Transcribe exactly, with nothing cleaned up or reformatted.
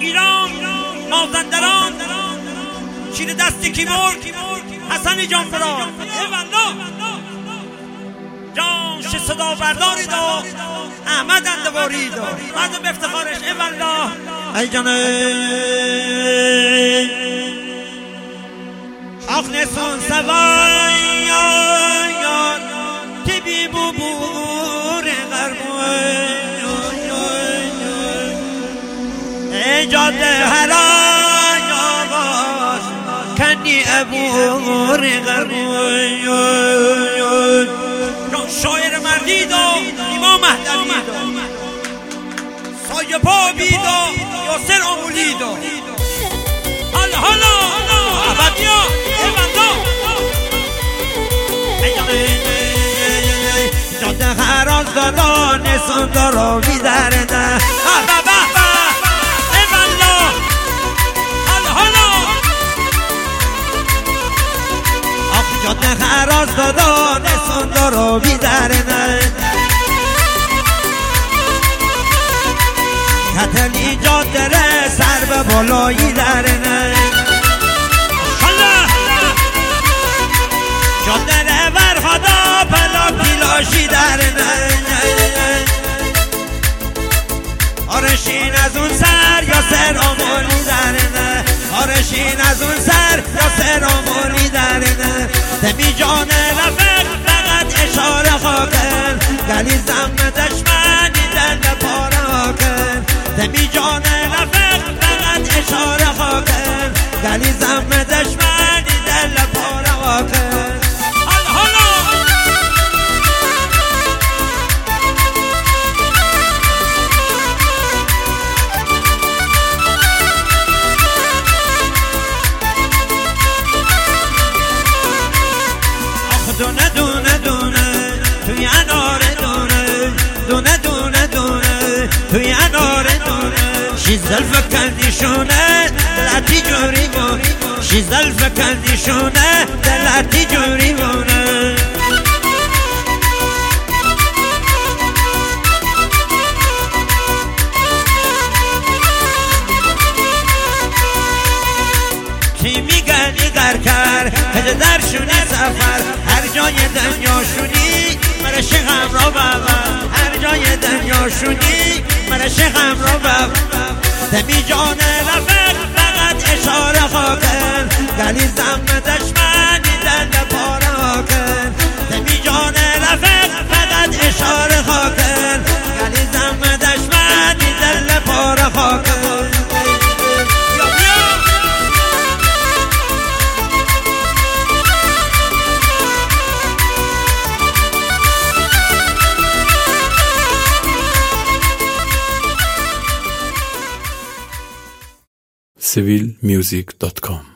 ایران مازندران شیر دستی کی مرد حسن جان فرار جان ش صدا برداری دا احمد اندواری دا مردم به افتخارش ای والله ای جان آخ نسون سوای یا تبی ببور غرموی ای جاده هرای آواز کنی ابور غرموی شاعر مردی دا امام مهدوی دا سایه پا بی دا یاسر آمولی دا حالا حالا عبدیا جاده خراز دادا نسون دارا بیدره نه جاده خراز دادا نسون دارا بیدره نه کتلی جاده ره سر به بالایی دره نه جاده ره ورخدا پلا پیلاشی دره نه آرشین از اون سر یا سر آمولی دره نه آرشین از اون سر یا سر آمولی دره نه دمی جان رفت فقط اشاره خاکن گلی زم دشمنی دل پارا کن دمی جان رفت فقط اشاره خاکن گلی زم دشمنی دل پارا کن دونه دونه دونه توی اناره دونه دونه دونه دونه توی اناره دونه شی زلف کندیشونه دلتی جوری بونه شی زلف کندیشونه دلتی جوری بونه کی میگه نگر کر هده درشونی سفر هر جای دنیا شونی مرا شغم را ببر هر جای دنیا شونی مرا شغم را ببر دمی جان رفت فقط اشاره خاکن گلی زم دشمنی دل پارا کن دمی جان رفت فقط اشاره خاکن گلی زم دشمنی دل پارا خاکن seville music dot com